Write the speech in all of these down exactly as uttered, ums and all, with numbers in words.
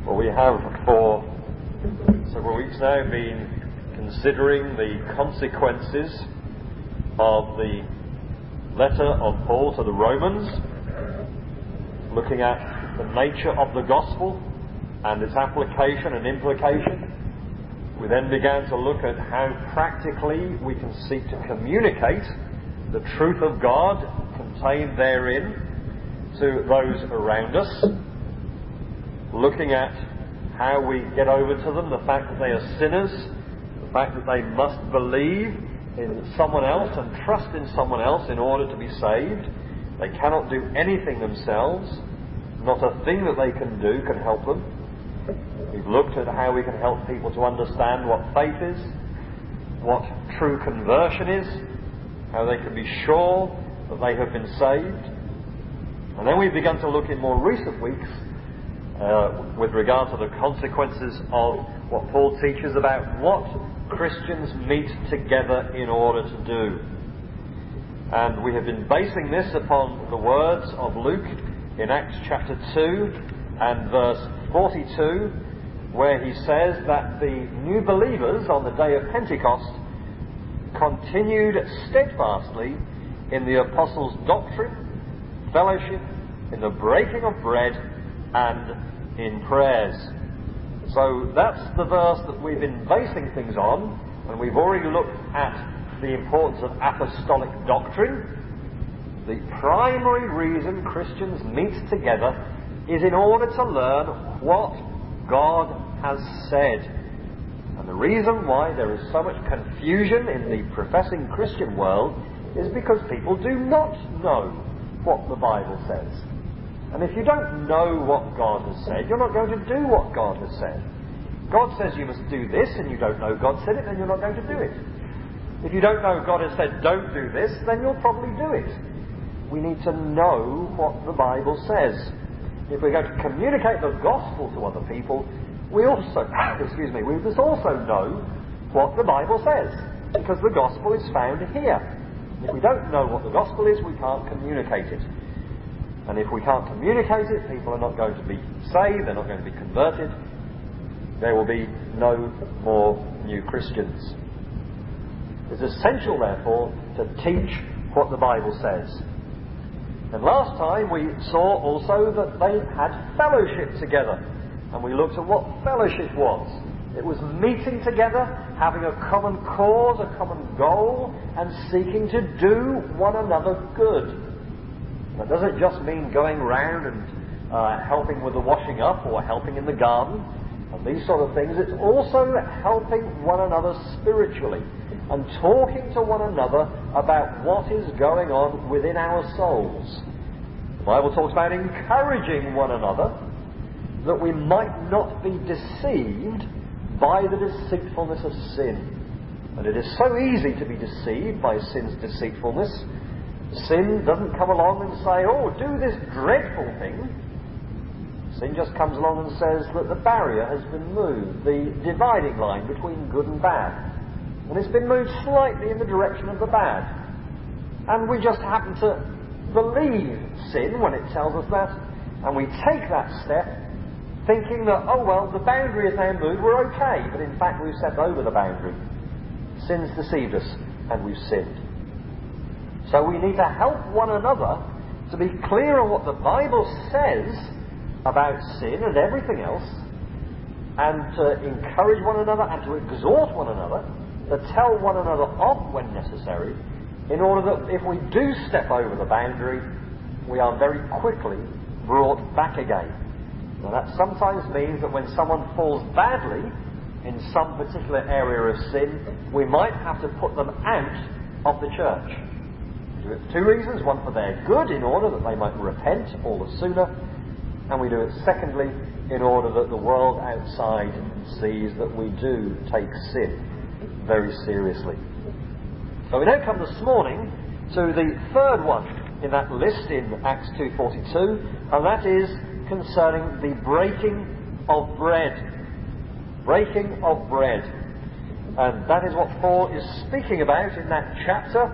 Well, we have for several weeks now been considering the consequences of the letter of Paul to the Romans, looking at the nature of the gospel and its application and implication. We then began to look at how practically we can seek to communicate the truth of God contained therein to those around us, looking at how we get over to them the fact that they are sinners, the fact that they must believe in someone else and trust in someone else in order to be saved. They cannot do anything themselves. Not a thing that they can do can help them. We've looked at how we can help people to understand what faith is, what true conversion is, how they can be sure that they have been saved. And then we've begun to look in more recent weeks uh, with regard to the consequences of what Paul teaches about what Christians meet together in order to do. And we have been basing this upon the words of Luke in Acts chapter two and verse forty-two, where he says that the new believers on the day of Pentecost continued steadfastly in the apostles' doctrine, fellowship, in the breaking of bread, and in prayers. So that's the verse that we've been basing things on, and we've already looked at the importance of apostolic doctrine. The primary reason Christians meet together is in order to learn what God has said. And the reason why there is so much confusion in the professing Christian world is because people do not know what the Bible says. And if you don't know what God has said, you're not going to do what God has said. God says you must do this, and you don't know God said it, then you're not going to do it. If you don't know God has said don't do this, then you'll probably do it. We need to know what the Bible says. If we're going to communicate the gospel to other people, we also, excuse me, we must also know what the Bible says, because the gospel is found here. If we don't know what the gospel is, we can't communicate it. And if we can't communicate it, people are not going to be saved, they're not going to be converted. There will be no more new Christians. It's essential, therefore, to teach what the Bible says. And last time we saw also that they had fellowship together. And we looked at what fellowship was. It was meeting together, having a common cause, a common goal, and seeking to do one another good. That doesn't just mean going round and uh, helping with the washing up or helping in the garden and these sort of things. It's also helping one another spiritually and talking to one another about what is going on within our souls. The Bible talks about encouraging one another that we might not be deceived by the deceitfulness of sin. And it is so easy to be deceived by sin's deceitfulness. Sin doesn't come along and say, oh, do this dreadful thing. Sin just comes along and says that the barrier has been moved, the dividing line between good and bad. And it's been moved slightly in the direction of the bad. And we just happen to believe sin when it tells us that, and we take that step thinking that, oh well, the boundary is now moved, we're okay. But in fact we've stepped over the boundary. Sin's deceived us, and we've sinned. So we need to help one another to be clear on what the Bible says about sin and everything else, and to encourage one another and to exhort one another, to tell one another off when necessary, in order that if we do step over the boundary, we are very quickly brought back again. Now that sometimes means that when someone falls badly in some particular area of sin, we might have to put them out of the church. We do it for two reasons. One, for their good, in order that they might repent all the sooner. And we do it secondly, in order that the world outside sees that we do take sin very seriously. So we now come this morning to the third one in that list in Acts two forty-two, and that is concerning the breaking of bread. Breaking of bread. And that is what Paul is speaking about in that chapter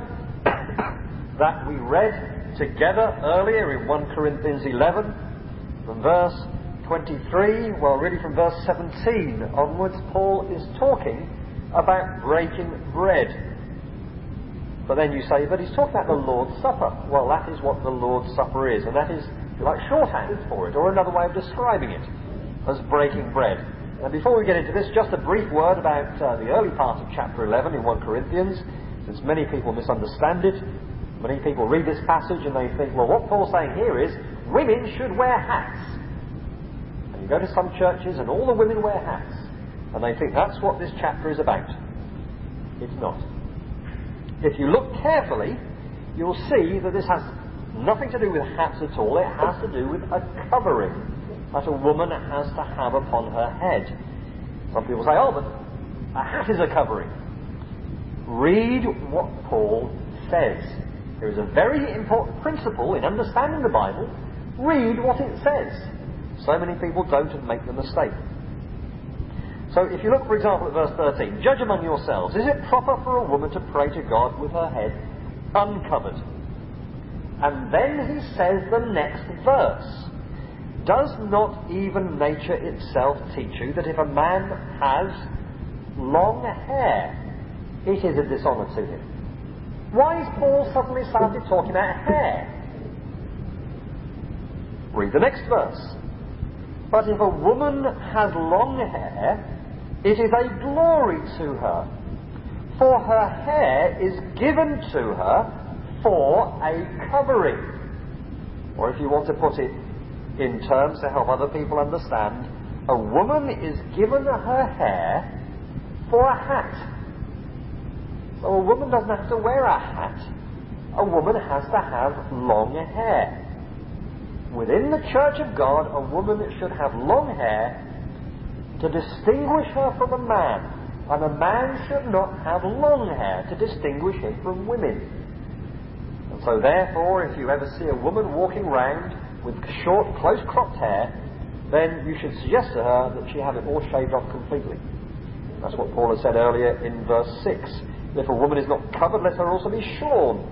that we read together earlier in First Corinthians eleven, from verse twenty-three, well, really from verse seventeen onwards, Paul is talking about breaking bread. But then you say, but he's talking about the Lord's Supper. Well, that is what the Lord's Supper is, and that is, if you like, shorthand for it, or another way of describing it, as breaking bread. Now, before we get into this, just a brief word about uh, the early part of chapter eleven in First Corinthians, since many people misunderstand it. Many people read this passage and they think, well, what Paul's saying here is, women should wear hats. And you go to some churches and all the women wear hats, and they think that's what this chapter is about. It's not. If you look carefully, you'll see that this has nothing to do with hats at all. It has to do with a covering that a woman has to have upon her head. Some people say, oh, but a hat is a covering. Read what Paul says. There is a very important principle in understanding the Bible. Read what it says. So many people don't and make the mistake. So if you look, for example, at verse thirteen, judge among yourselves. Is it proper for a woman to pray to God with her head uncovered? And then he says the next verse. Does not even nature itself teach you that if a man has long hair, it is a dishonour to him? Why has Paul suddenly started talking about hair? Read the next verse. But if a woman has long hair, it is a glory to her, for her hair is given to her for a covering. Or if you want to put it in terms to help other people understand, a woman is given her hair for a hat. So a woman doesn't have to wear a hat. A woman has to have long hair. Within the Church of God, a woman should have long hair to distinguish her from a man. And a man should not have long hair to distinguish him from women. And so therefore, if you ever see a woman walking round with short, close-cropped hair, then you should suggest to her that she have it all shaved off completely. That's what Paul has said earlier in verse six. If a woman is not covered, let her also be shorn.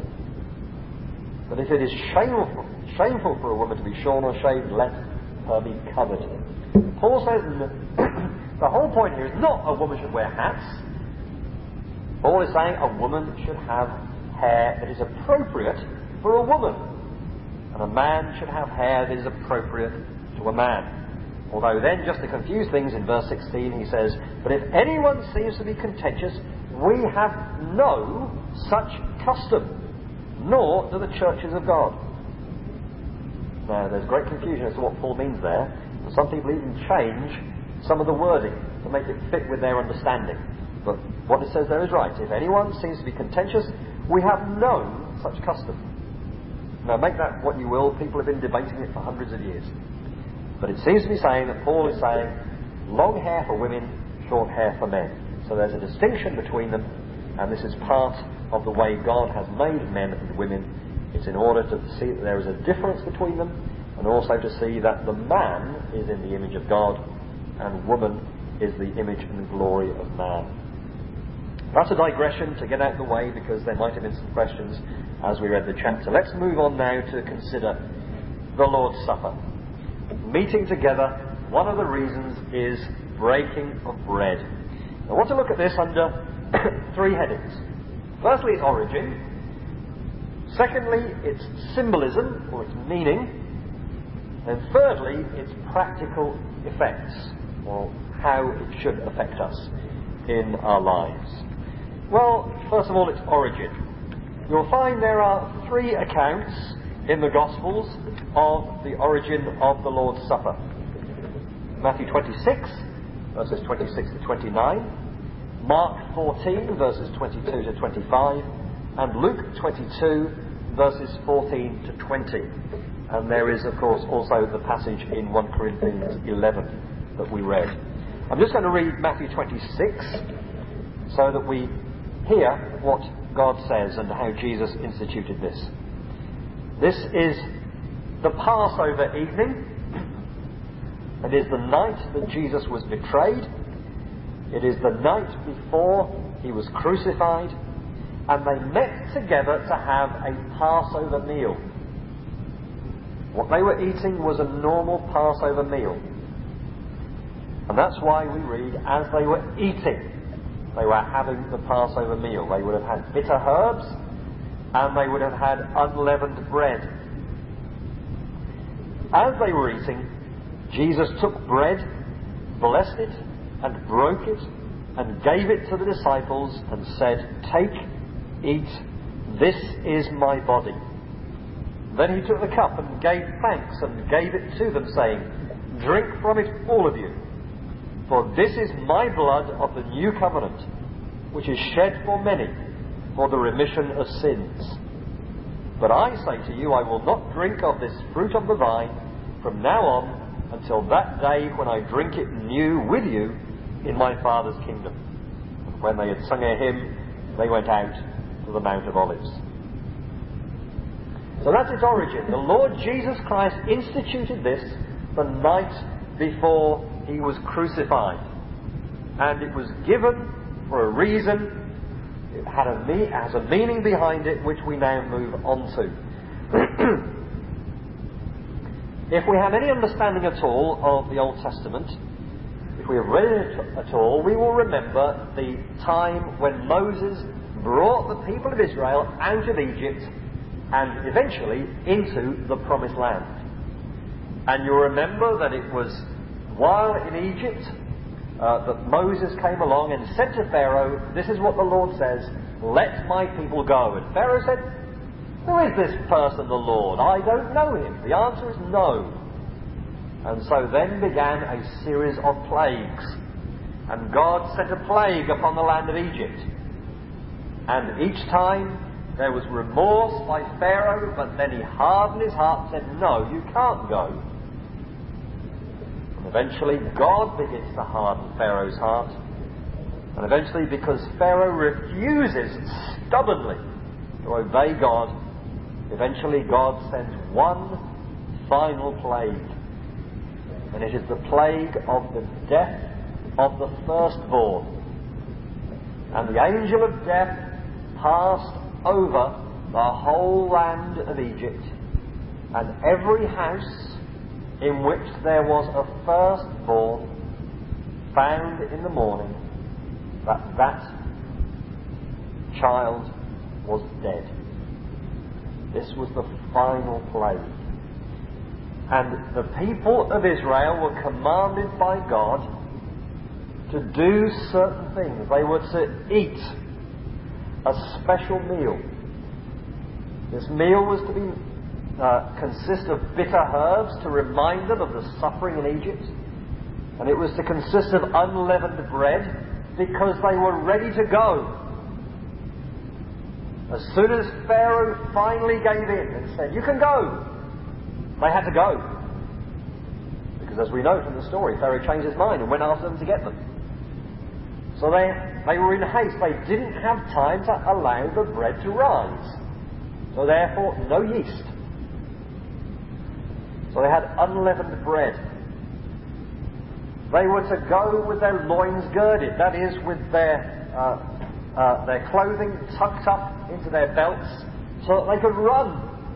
But if it is shameful, shameful for a woman to be shorn or shaved, let her be covered. Paul says the whole point here is not a woman should wear hats. Paul is saying a woman should have hair that is appropriate for a woman. And a man should have hair that is appropriate to a man. Although then, just to confuse things, in verse sixteen he says, but if anyone seems to be contentious, we have no such custom, nor do the churches of God. Now, there's great confusion as to what Paul means there. And some people even change some of the wording to make it fit with their understanding. But what it says there is right. If anyone seems to be contentious, we have no such custom. Now, make that what you will. People have been debating it for hundreds of years. But it seems to be saying that Paul is saying long hair for women, short hair for men. So there's a distinction between them, and this is part of the way God has made men and women. It's in order to see that there is a difference between them, and also to see that the man is in the image of God, and woman is the image and glory of man. That's a digression to get out of the way, because there might have been some questions as we read the chapter. Let's move on now to consider the Lord's Supper. Meeting together, one of the reasons is breaking of bread. I want to look at this under three headings. Firstly, its origin. Secondly, its symbolism, or its meaning. And thirdly, its practical effects, or how it should affect us in our lives. Well, first of all, its origin. You'll find there are three accounts in the Gospels of the origin of the Lord's Supper. Matthew twenty-six, verses twenty-six to twenty-nine. Mark fourteen, verses twenty-two to twenty-five. And Luke twenty-two, verses fourteen to twenty. And there is, of course, also the passage in First Corinthians eleven that we read. I'm just going to read Matthew twenty-six so that we hear what God says and how Jesus instituted this. This is the Passover evening. It is the night that Jesus was betrayed. It is the night before he was crucified. And they met together to have a Passover meal. What they were eating was a normal Passover meal. And that's why we read, as they were eating, they were having the Passover meal. They would have had bitter herbs, and they would have had unleavened bread. As they were eating, Jesus took bread, blessed it, and broke it, and gave it to the disciples, and said, "Take, eat, this is my body." Then he took the cup and gave thanks, and gave it to them, saying, "Drink from it, all of you, for this is my blood of the new covenant, which is shed for many for the remission of sins. But I say to you, I will not drink of this fruit of the vine from now on until that day when I drink it new with you in my Father's kingdom." And when they had sung a hymn, they went out to the Mount of Olives. So that's its origin. The Lord Jesus Christ instituted this the night before he was crucified. And it was given for a reason. It had a me- has a meaning behind it, which we now move on to. If we have any understanding at all of the Old Testament, if we have read it at all, we will remember the time when Moses brought the people of Israel out of Egypt and eventually into the Promised Land. And you'll remember that it was while in Egypt uh, that Moses came along and said to Pharaoh, "This is what the Lord says, let my people go." And Pharaoh said, "Who is this person, the Lord? I don't know him." The answer is no. And so then began a series of plagues. And God sent a plague upon the land of Egypt. And each time there was remorse by Pharaoh, but then he hardened his heart and said, "No, you can't go." And eventually God begins to harden Pharaoh's heart. And eventually, because Pharaoh refuses stubbornly to obey God, eventually God sends one final plague. And it is the plague of the death of the firstborn. And the angel of death passed over the whole land of Egypt, and every house in which there was a firstborn found in the morning that that child was dead. This was the final plague. And the people of Israel were commanded by God to do certain things. They were to eat a special meal. This meal was to be uh, consist of bitter herbs to remind them of the suffering in Egypt. And it was to consist of unleavened bread because they were ready to go. As soon as Pharaoh finally gave in and said, "You can go," they had to go. Because as we know from the story, Pharaoh changed his mind and went after them to get them. So they, they were in haste. They didn't have time to allow the bread to rise. So therefore, no yeast. So they had unleavened bread. They were to go with their loins girded, that is, with their uh, uh, their clothing tucked up into their belts so that they could run.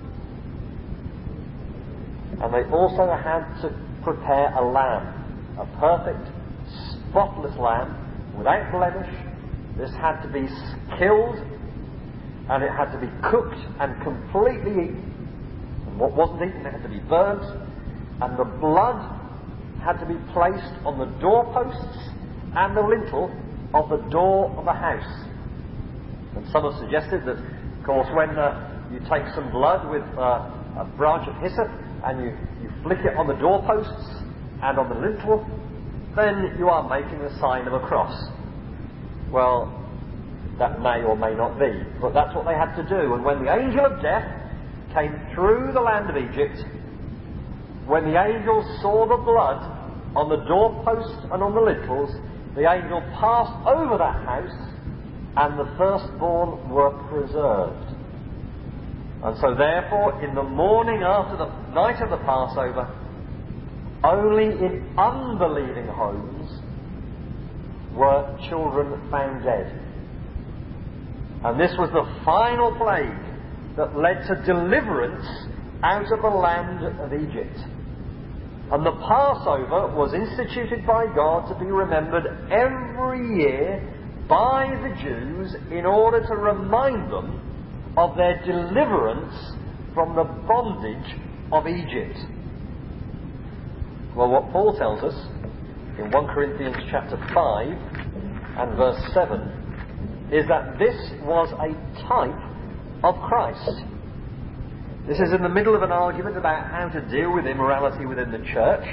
And they also had to prepare a lamb, a perfect, spotless lamb, without blemish. This had to be killed, and it had to be cooked and completely eaten. And what wasn't eaten had to be burnt, and the blood had to be placed on the doorposts and the lintel of the door of the house. And some have suggested that, of course, when uh, you take some blood with uh, a branch of hyssop and you, you flick it on the doorposts and on the lintel, then you are making the sign of a cross. Well, that may or may not be, but that's what they had to do. And when the angel of death came through the land of Egypt, when the angel saw the blood on the doorposts and on the lintels, the angel passed over that house, and the firstborn were preserved. And so therefore, in the morning after the night of the Passover, only in unbelieving homes were children found dead. And this was the final plague that led to deliverance out of the land of Egypt. And the Passover was instituted by God to be remembered every year by the Jews in order to remind them of their deliverance from the bondage of Egypt. Well, what Paul tells us in First Corinthians chapter five and verse seven is that this was a type of Christ. This is in the middle of an argument about how to deal with immorality within the church.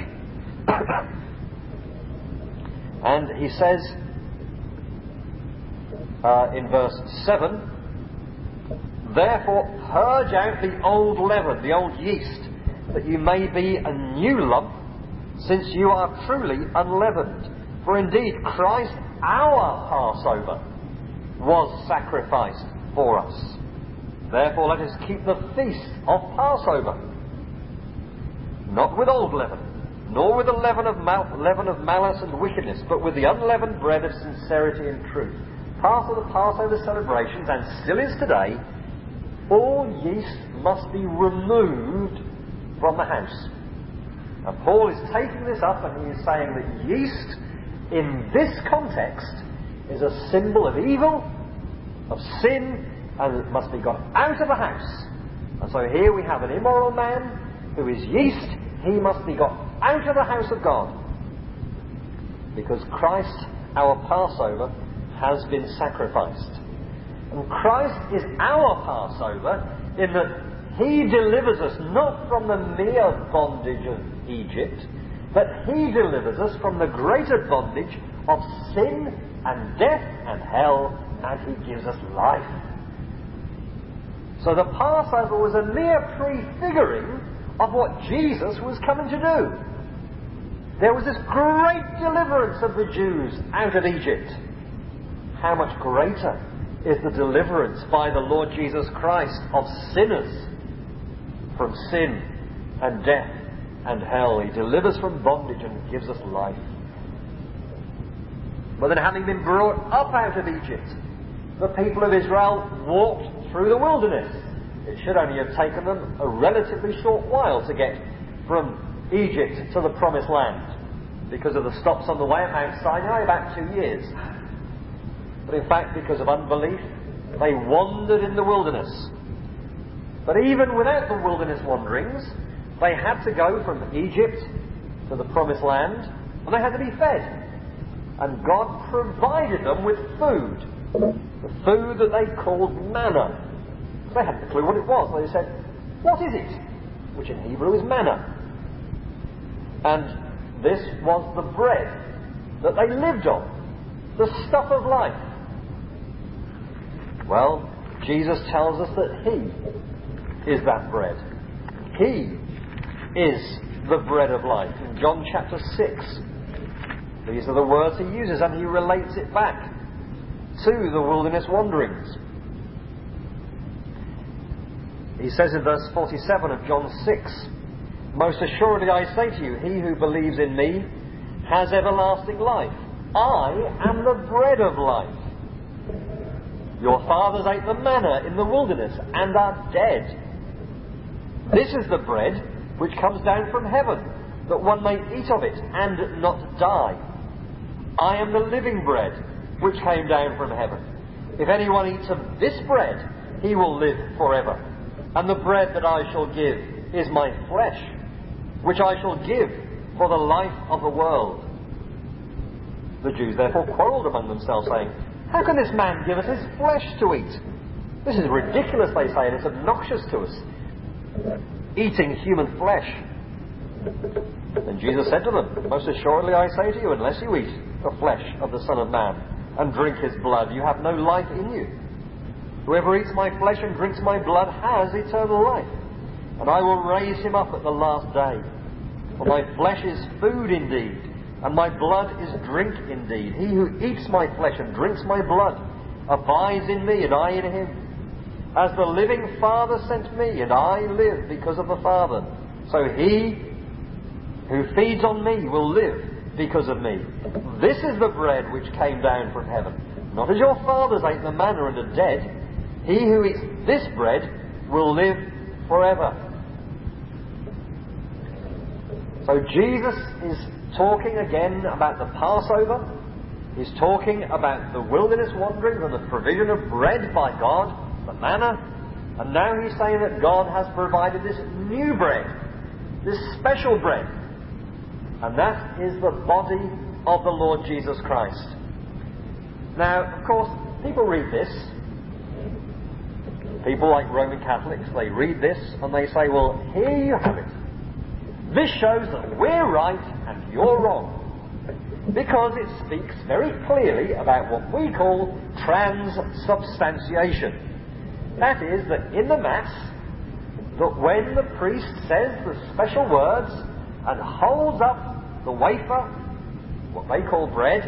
And he says uh, in verse seven, "Therefore purge out the old leaven, the old yeast, that you may be a new lump, since you are truly unleavened. For indeed Christ our Passover was sacrificed for us. Therefore let us keep the feast of Passover, not with old leaven, nor with the leaven of, mal- leaven of malice and wickedness, but with the unleavened bread of sincerity and truth." Part of the Passover celebrations, and still is today, all yeast must be removed from the house. Now Paul is taking this up and he is saying that yeast in this context is a symbol of evil, of sin, and it must be got out of the house. And so here we have an immoral man who is yeast. He must be got out of the house of God, because Christ, our Passover, has been sacrificed. And Christ is our Passover in that He delivers us not from the mere bondage of Egypt, but He delivers us from the greater bondage of sin and death and hell, and He gives us life. So the Passover was a mere prefiguring of what Jesus was coming to do. There was this great deliverance of the Jews out of Egypt. How much greater is the deliverance by the Lord Jesus Christ of sinners from sin and death and hell. He delivers from bondage and gives us life. But then, having been brought up out of Egypt, the people of Israel walked through the wilderness. It should only have taken them a relatively short while to get from Egypt to the Promised Land. Because of the stops on the way at Mount Sinai, about two years. But in fact, because of unbelief, they wandered in the wilderness. But even without the wilderness wanderings, they had to go from Egypt to the Promised Land, and they had to be fed. And God provided them with food. The food that they called manna. They hadn't a clue what it was. They said, "What is it?" Which in Hebrew is manna. And this was the bread that they lived on. The stuff of life. Well, Jesus tells us that He is that bread. He is the bread of life. In John chapter six, these are the words He uses, and He relates it back to the wilderness wanderings. He says in verse forty-seven of John six, "Most assuredly I say to you, he who believes in me has everlasting life. I am the bread of life. Your fathers ate the manna in the wilderness and are dead. This is the bread which comes down from heaven, that one may eat of it and not die. I am the living bread which came down from heaven. If anyone eats of this bread, he will live forever. And the bread that I shall give is my flesh, which I shall give for the life of the world." The Jews therefore quarrelled among themselves, saying, "How can this man give us his flesh to eat? This is ridiculous," they say, "and it's obnoxious to us, eating human flesh." And Jesus said to them, "Most assuredly I say to you, unless you eat the flesh of the Son of Man and drink His blood, you have no life in you. Whoever eats my flesh and drinks my blood has eternal life, and I will raise him up at the last day. For my flesh is food indeed, and my blood is drink indeed. He who eats my flesh and drinks my blood abides in me, and I in him. As the living Father sent me, and I live because of the Father, so he who feeds on me will live because of me. This is the bread which came down from heaven. Not as your fathers ate the manna and are dead. He who eats this bread will live forever." So Jesus is talking again about the Passover. He's talking about the wilderness wanderings and the provision of bread by God, the manna. And now he's saying that God has provided this new bread, this special bread. And that is the body of the Lord Jesus Christ. Now, of course, people read this. People like Roman Catholics, they read this and they say, well, here you have it. This shows that we're right and you're wrong. Because it speaks very clearly about what we call transubstantiation. That is, that in the Mass, that when the priest says the special words and holds up the wafer, what they call bread,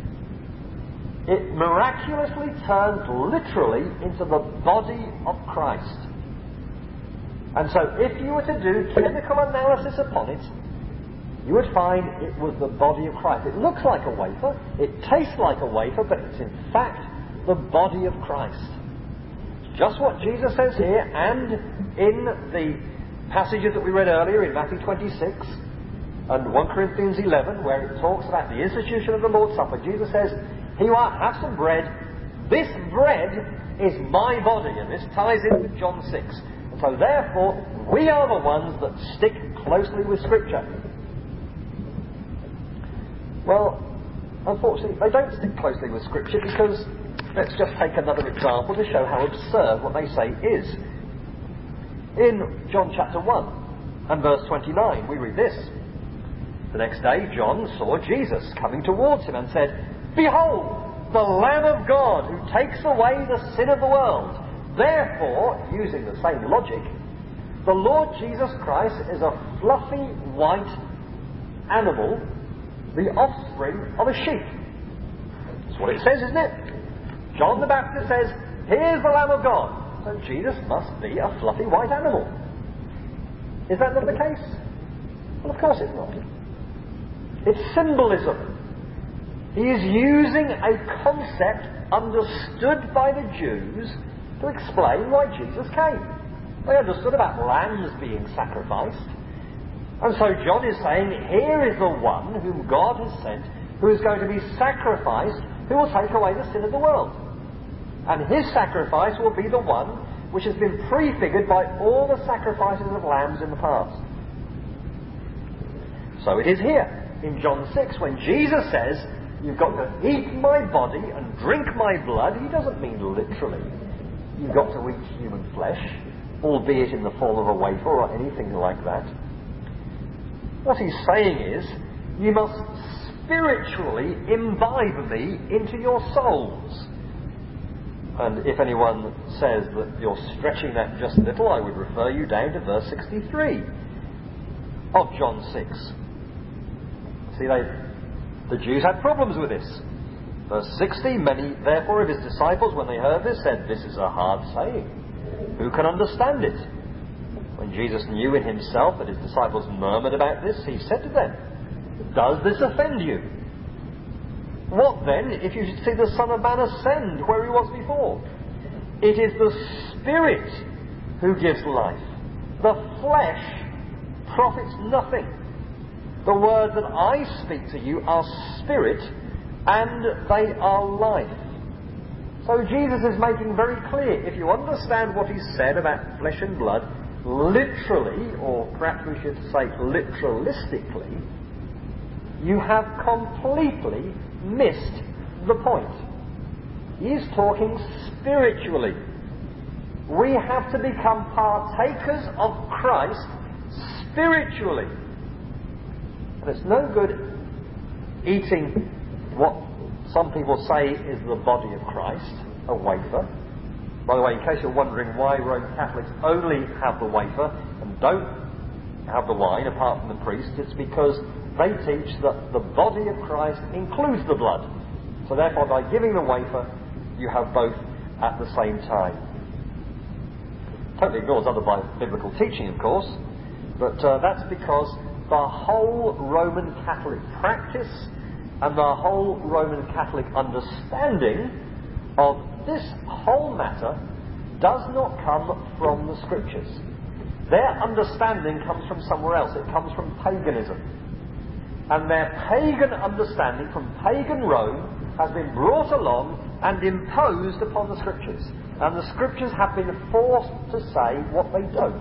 it miraculously turns literally into the body of Christ. And so if you were to do chemical analysis upon it, you would find it was the body of Christ. It looks like a wafer, it tastes like a wafer, but it's in fact the body of Christ. Just what Jesus says here, and in the passages that we read earlier in Matthew twenty-six and First Corinthians eleven, where it talks about the institution of the Lord's Supper, Jesus says, "Here you are, have some bread. This bread is my body." And this ties in with John six. And so therefore, we are the ones that stick closely with Scripture. Well, unfortunately, they don't stick closely with Scripture because, let's just take another example to show how absurd what they say is. In John chapter one and verse twenty-nine, we read this. "The next day John saw Jesus coming towards him and said, 'Behold, the Lamb of God who takes away the sin of the world.' Therefore," using the same logic, "the Lord Jesus Christ is a fluffy white animal, the offspring of a sheep." That's what it says, isn't it? John the Baptist says, "Here's the Lamb of God." So Jesus must be a fluffy white animal. Is that not the case? Well, of course it's not. It's symbolism. He is using a concept understood by the Jews to explain why Jesus came. They understood about lambs being sacrificed. And so John is saying, here is the one whom God has sent, who is going to be sacrificed, who will take away the sin of the world. And his sacrifice will be the one which has been prefigured by all the sacrifices of lambs in the past. So it is here, in John six, when Jesus says, "You've got to eat my body and drink my blood," he doesn't mean literally. You've got to eat human flesh, albeit in the form of a wafer or anything like that. What he's saying is, you must spiritually imbibe me into your souls. And if anyone says that you're stretching that just a little, I would refer you down to verse sixty-three of John six. See, they, the Jews had problems with this. Verse sixty, "Many therefore of his disciples, when they heard this, said, 'This is a hard saying. Who can understand it?' When Jesus knew in himself that his disciples murmured about this, he said to them, 'Does this offend you? What then if you should see the Son of Man ascend where he was before? It is the Spirit who gives life. The flesh profits nothing. The words that I speak to you are spirit, and they are life.'" So Jesus is making very clear, if you understand what he said about flesh and blood, literally, or perhaps we should say literalistically, you have completely missed the point. He is talking spiritually. We have to become partakers of Christ spiritually. And it's no good eating what some people say is the body of Christ, a wafer. By the way, in case you're wondering why Roman Catholics only have the wafer and don't have the wine apart from the priest, it's because they teach that the body of Christ includes the blood. So therefore, by giving the wafer, you have both at the same time. Totally ignores other biblical teaching, of course, but uh, that's because the whole Roman Catholic practice and the whole Roman Catholic understanding of this whole matter does not come from the Scriptures. Their understanding comes from somewhere else. It comes from paganism. And their pagan understanding from pagan Rome has been brought along and imposed upon the Scriptures. And the Scriptures have been forced to say what they don't.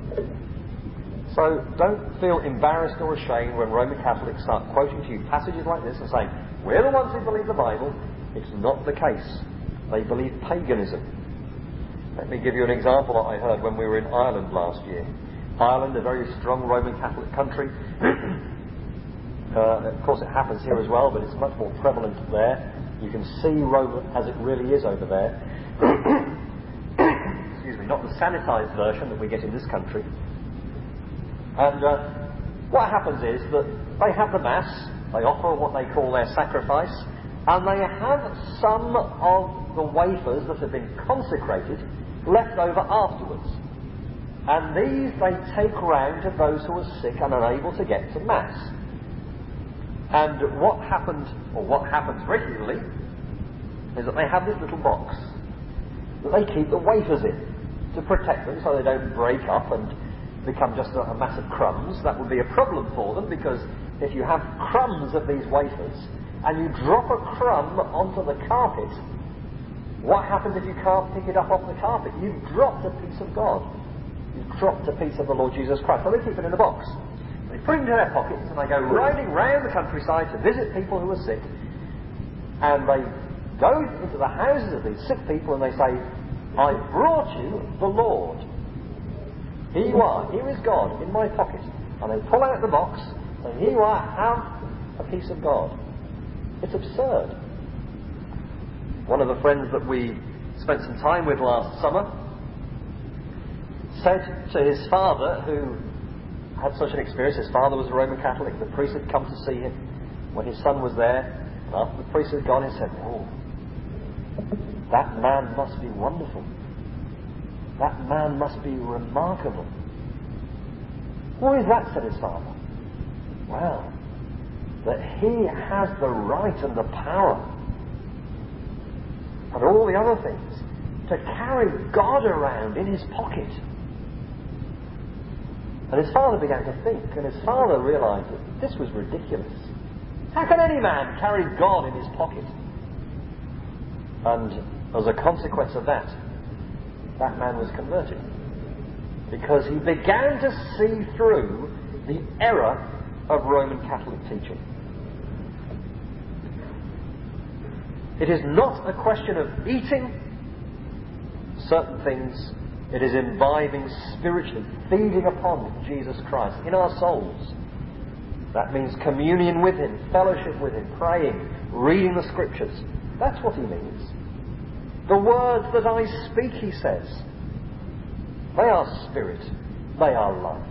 So don't feel embarrassed or ashamed when Roman Catholics start quoting to you passages like this and saying, we're the ones who believe the Bible. It's not the case. They believe paganism. Let me give you an example that I heard when we were in Ireland last year. Ireland, a very strong Roman Catholic country. uh, of course it happens here as well, but it's much more prevalent there. You can see Rome as it really is over there. Excuse me, not the sanitised version that we get in this country. And uh, what happens is that they have the Mass, they offer what they call their sacrifice, and they have some of the wafers that have been consecrated left over afterwards. And these they take round to those who are sick and unable to get to Mass. And what happened, or what happens regularly, is that they have this little box that they keep the wafers in to protect them so they don't break up and become just a mass of crumbs. That would be a problem for them, because if you have crumbs of these wafers and you drop a crumb onto the carpet, what happens if you can't pick it up off the carpet? You've dropped a piece of God. You've dropped a piece of the Lord Jesus Christ. So they keep it in a box. They put it into their pockets and they go riding round the countryside to visit people who are sick. And they go into the houses of these sick people and they say, I brought you the Lord. Here you are. Here is God in my pocket. And they pull out the box and here you are, have a piece of God. It's absurd. One of the friends that we spent some time with last summer said to his father, who had such an experience, his father was a Roman Catholic, the priest had come to see him when his son was there, and after the priest had gone, he said, oh, that man must be wonderful. That man must be remarkable. Why is that, said his father? Well, that he has the right and the power and all the other things to carry God around in his pocket. And his father began to think, and his father realised that this was ridiculous. How can any man carry God in his pocket? And as a consequence of that, that man was converted. Because he began to see through the error of Roman Catholic teaching. It is not a question of eating certain things. It is imbibing spiritually, feeding upon Jesus Christ in our souls. That means communion with Him, fellowship with Him, praying, reading the Scriptures. That's what He means. The words that I speak, He says, they are spirit, they are life.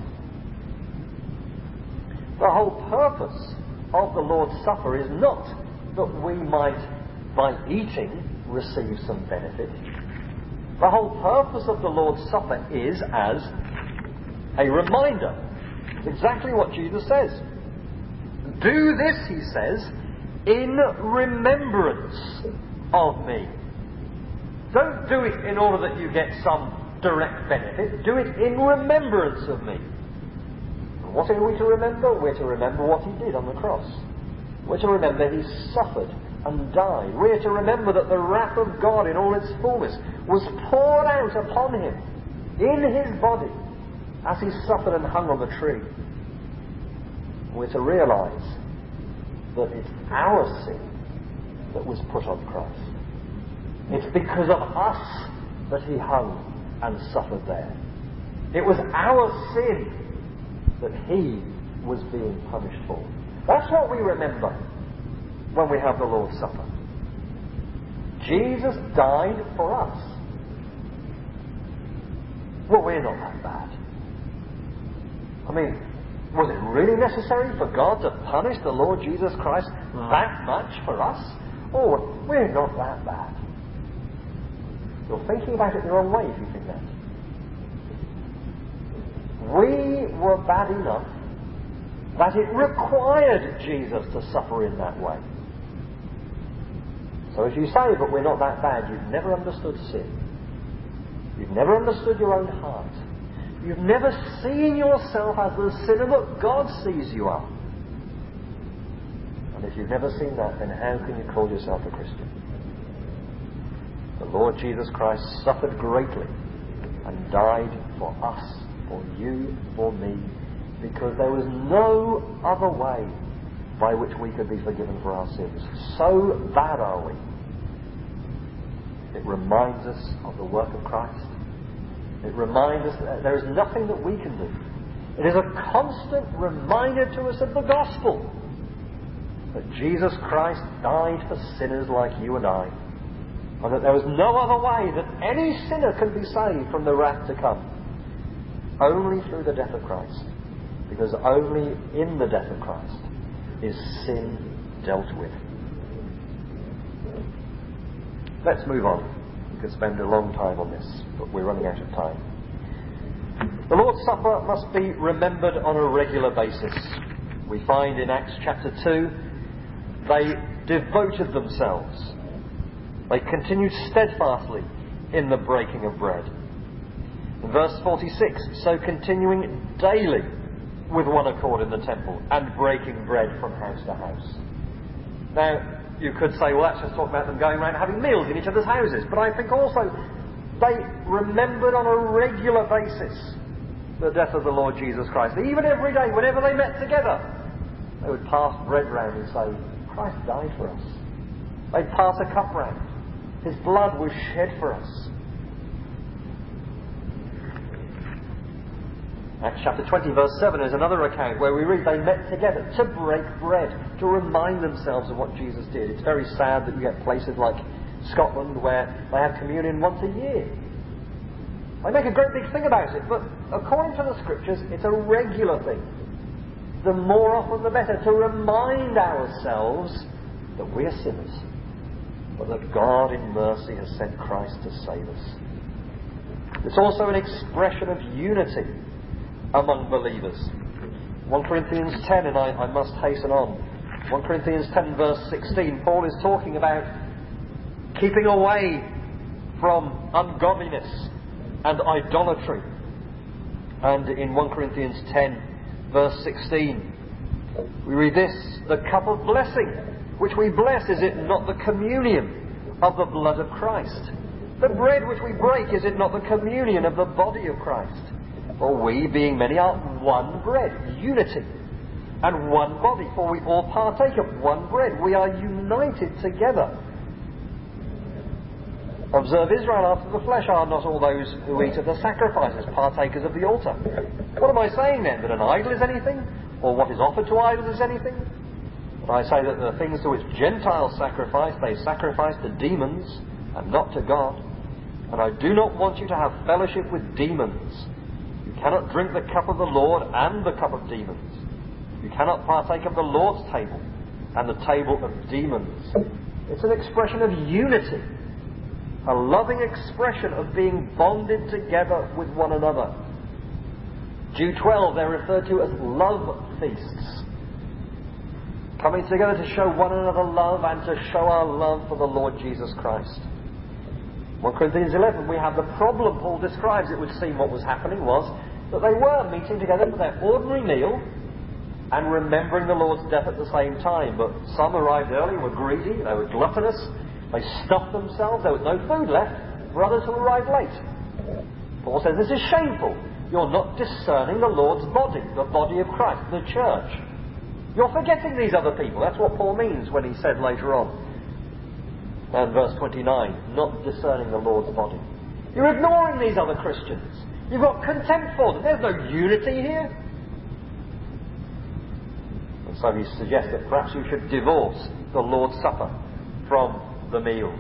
The whole purpose of the Lord's Supper is not that we might, by eating, receive some benefit. The whole purpose of the Lord's Supper is as a reminder. It's exactly what Jesus says. Do this, He says, in remembrance of me. Don't do it in order that you get some direct benefit. Do it in remembrance of me. And what are we to remember? We're to remember what He did on the cross. We're to remember He suffered and died. We're to remember that the wrath of God in all its fullness was poured out upon Him in His body as He suffered and hung on the tree. We're to realise that it's our sin that was put on Christ. It's because of us that He hung and suffered there. It was our sin that He was being punished for. That's what we remember when we have the Lord's Supper. Jesus died for us. Well, we're not that bad. I mean, was it really necessary for God to punish the Lord Jesus Christ that much for us? Oh, we're not that bad. You're thinking about it the wrong way if you think that. We were bad enough that it required Jesus to suffer in that way. So if you say, but we're not that bad, you've never understood sin. You've never understood your own heart. You've never seen yourself as the sinner that God sees you are. And if you've never seen that, then how can you call yourself a Christian? The Lord Jesus Christ suffered greatly and died for us, for you, for me, because there was no other way by which we could be forgiven for our sins. So bad are we. It reminds us of the work of Christ. It reminds us that there is nothing that we can do. It is a constant reminder to us of the gospel that Jesus Christ died for sinners like you and I, and that there was no other way that any sinner can be saved from the wrath to come. Only through the death of Christ. Because only in the death of Christ is sin dealt with. Let's move on. We could spend a long time on this, but we're running out of time. The Lord's Supper must be remembered on a regular basis. We find in Acts chapter two, they devoted themselves. They continued steadfastly in the breaking of bread. In verse forty-six, so continuing daily with one accord in the temple and breaking bread from house to house. Now, you could say, well, that's just talking about them going around having meals in each other's houses. But I think also they remembered on a regular basis the death of the Lord Jesus Christ. Even every day, whenever they met together, they would pass bread round and say, Christ died for us. They'd pass a cup round. His blood was shed for us. Acts chapter twenty verse seven is another account where we read they met together to break bread, to remind themselves of what Jesus did. It's very sad that you get places like Scotland where they have communion once a year. They make a great big thing about it, but according to the Scriptures, it's a regular thing. The more often the better, to remind ourselves that we are sinners, but that God in mercy has sent Christ to save us. It's also an expression of unity among believers. First Corinthians ten, and I, I must hasten on. First Corinthians ten verse sixteen, Paul is talking about keeping away from ungodliness and idolatry. And in First Corinthians ten verse sixteen, we read this, the cup of blessing which we bless, is it not the communion of the blood of Christ? The bread which we break, is it not the communion of the body of Christ? For we, being many, are one bread, unity, and one body, for we all partake of one bread. We are united together. Observe Israel after the flesh, are not all those who eat of the sacrifices partakers of the altar? What am I saying then? That an idol is anything? Or what is offered to idols is anything? But I say that the things to which Gentiles sacrifice, they sacrifice to demons, and not to God. And I do not want you to have fellowship with demons. You cannot drink the cup of the Lord and the cup of demons. You cannot partake of the Lord's table and the table of demons. It's an expression of unity, a loving expression of being bonded together with one another. Jude twelve, they're referred to as love feasts. Coming together to show one another love and to show our love for the Lord Jesus Christ. First Corinthians eleven, we have the problem Paul describes. It would seem what was happening was that they were meeting together for their ordinary meal and remembering the Lord's death at the same time. But some arrived early, were greedy, they were gluttonous, they stuffed themselves, there was no food left for others who arrived late. Paul says this is shameful. You're not discerning the Lord's body, the body of Christ, the church. You're forgetting these other people. That's what Paul means when he said later on. And verse twenty-nine, not discerning the Lord's body. You're ignoring these other Christians. You've got contempt for them. There's no unity here. And so he suggests that perhaps you should divorce the Lord's Supper from the meals.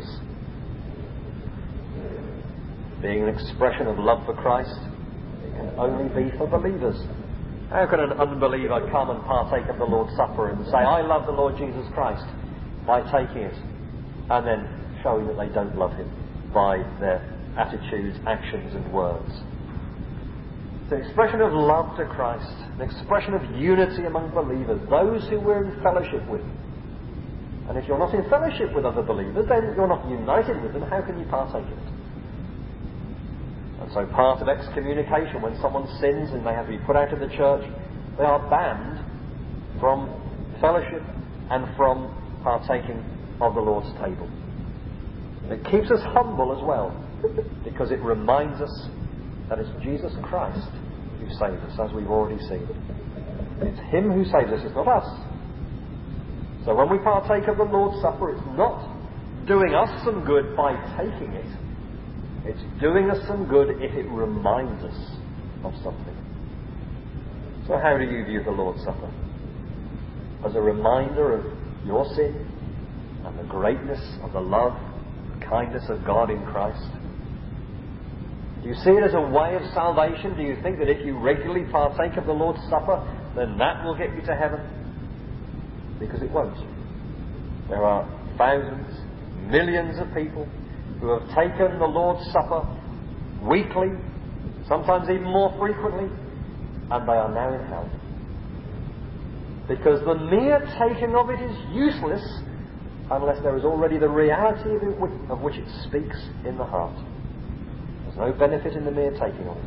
Being an expression of love for Christ, it can only be for believers. How can an unbeliever come and partake of the Lord's Supper and say, I love the Lord Jesus Christ, by taking it, and then showing that they don't love Him by their attitudes, actions and words? It's an expression of love to Christ, an expression of unity among believers, those who we're in fellowship with. And if you're not in fellowship with other believers, then you're not united with them. How can you partake of it? And so part of excommunication, when someone sins and they have to be put out of the church, they are banned from fellowship and from partaking of the Lord's table. It keeps us humble as well, because it reminds us that it's Jesus Christ who saves us, as we've already seen. It's Him who saves us, it's not us. So when we partake of the Lord's Supper, it's not doing us some good by taking it. It's doing us some good if it reminds us of something. So how do you view the Lord's Supper? As a reminder of your sin and the greatness of the love and kindness of God in Christ? Do you see it as a way of salvation? Do you think that if you regularly partake of the Lord's Supper, then that will get you to heaven? Because it won't. There are thousands, millions of people who have taken the Lord's Supper weekly, sometimes even more frequently, and they are now in hell. Because the mere taking of it is useless unless there is already the reality of, it, of which it speaks in the heart. There's no benefit in the mere taking of it.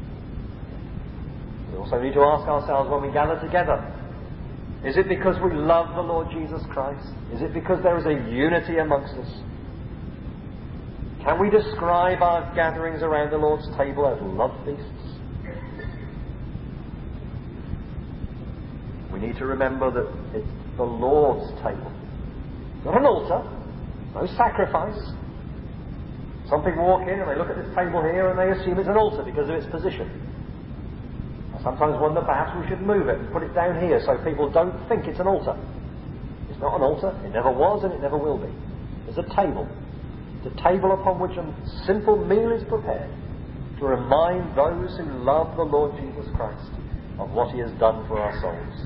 We also need to ask ourselves when we gather together, is it because we love the Lord Jesus Christ? Is it because there is a unity amongst us? Can we describe our gatherings around the Lord's table as love feasts? We need to remember that it's the Lord's table. Not an altar, no sacrifice. Some people walk in and they look at this table here and they assume it's an altar because of its position. I sometimes wonder perhaps we should move it and put it down here so people don't think it's an altar. It's not an altar, it never was and it never will be. It's a table. It's a table upon which a simple meal is prepared to remind those who love the Lord Jesus Christ of what He has done for our souls.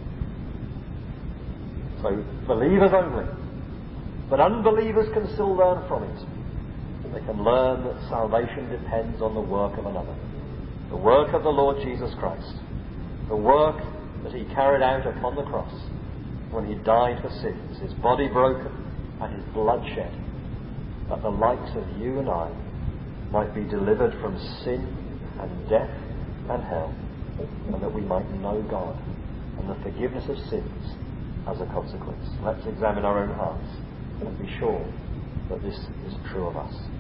So, believers only. But unbelievers can still learn from it. They can learn that salvation depends on the work of another. The work of the Lord Jesus Christ. The work that He carried out upon the cross when He died for sins, His body broken and His blood shed, that the likes of you and I might be delivered from sin and death and hell, and that we might know God and the forgiveness of sins as a consequence. Let's examine our own hearts and be sure that this is true of us.